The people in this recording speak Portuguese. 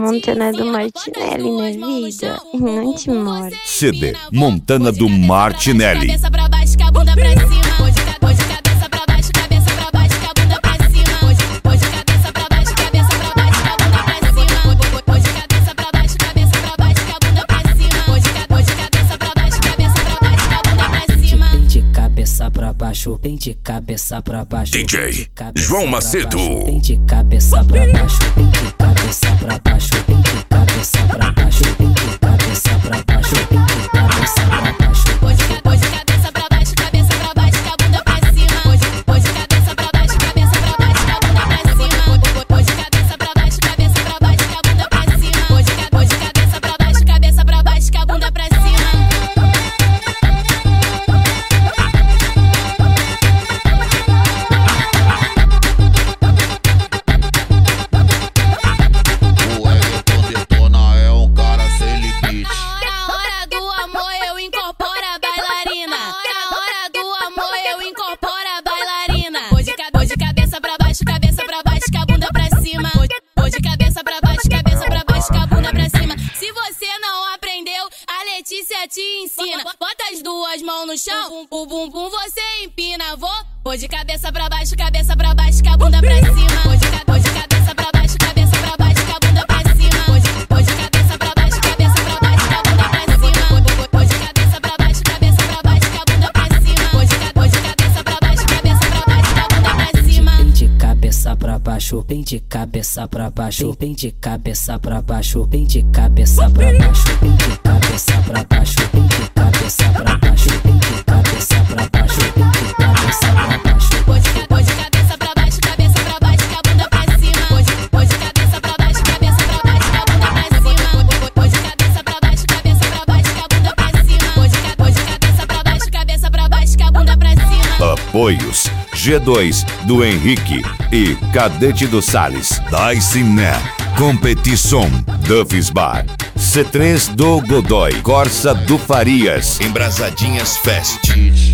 Montana do Martinelli na vida. Não te morde. CD Montana do Martinelli. Cabeça pra baixo, com a bunda pra cima. Hoje cabeça pra baixo, cabeça pra baixo, com a bunda pra cima. Hoje cabeça pra baixo, cabeça pra baixo, com a bunda pra cima. Hoje cabeça pra baixo, cabeça pra baixo, com a bunda pra cima. Hoje cabeça pra baixo, cabeça pra baixo, com a bunda pra cima. Bem de cabeça pra baixo, bem de cabeça pra baixo. DJ João Macedo. Bem de cabeça pra baixo, bem de cabeça pra baixo, bem de cabeça pra baixo, bem de cabeça pra baixo, bem de cabeça pra baixo. Hoje cabeça pra baixo, cabeça pra baixo, com a bunda pra cima. Hoje cabeça pra baixo, cabeça pra baixo, com a bunda pra cima. Hoje cabeça pra baixo, cabeça pra baixo, com a bunda pra cima. Hoje cabeça pra baixo, cabeça pra baixo, com a bunda pra cima. Te ensina, bota as duas mãos no chão, o bumbum você empina, vou de cabeça pra baixo, com a bunda pra cima. Hoje cabeça pra baixo, com a bunda pra cima. Hoje cabeça pra baixo, cabeça pra baixo, com a bunda pra cima. Hoje cabeça pra baixo, cabeça pra baixo, com a bunda pra cima. Hoje cabeça pra baixo, cabeça pra baixo, com a bunda pra cima. Bem de cabeça pra baixo, bem de cabeça pra baixo, bem de cabeça pra baixo, bem de cabeça pra baixo, bem de cabeça pra baixo, bem de cabeça pra baixo, bem de cabeça pra baixo, bem de cabeça pra baixo. Hoje cabeça pra baixo, com a bunda pra cima. Hoje cabeça pra baixo, cabeça pra baixo, com a bunda pra cima. Hoje cabeça pra baixo, cabeça pra baixo, com a bunda pra cima. Hoje cabeça pra baixo, cabeça pra baixo, com a bunda pra cima. Apoios G2 do Henrique e Cadete do Salles. Daissiné Competição Duffy's Bar. C3 do Godoy. Corsa do Farias. Embrasadinhas Fest.